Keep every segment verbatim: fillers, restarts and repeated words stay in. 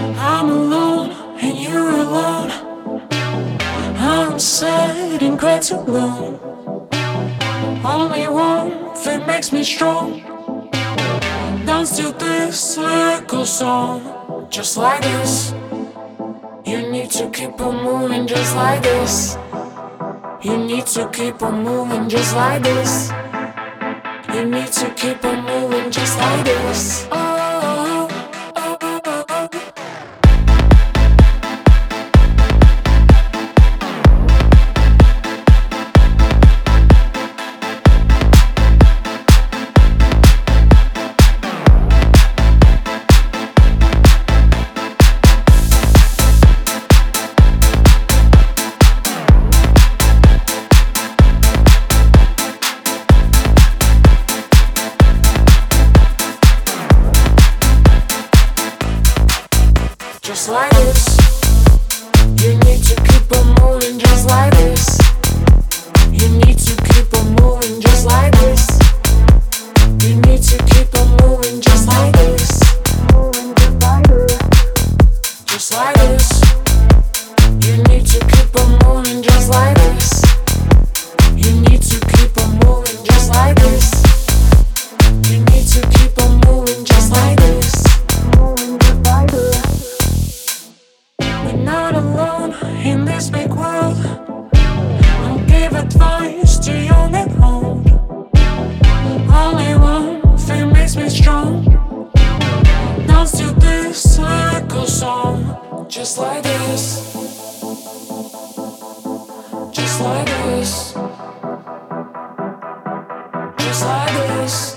I'm alone and you're alone. I'm sad and glad to alone. Only one thing makes me strong. Dance to this lyrical song. Just like this. You need to keep on moving just like this. You need to keep on moving just like this. You need to keep on moving just like this. Oh, oh, oh, oh, oh, oh. Just like this. You need to keep on moving just like this. You need to keep on moving just like this. You need to keep on moving just like this. Moving just like this. Just like this. You need to keep on moving just like this. You need to keep on moving just like this. You need to keep on moving just like this. Moving just like this. We're not alone in this big world. I'll give advice to young and old. Only one thing makes me strong. Dance to this lyrical song. Just like this. Just like this. Just like this.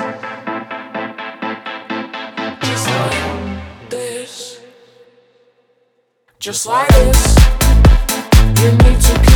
Just like this. Just like this. You need to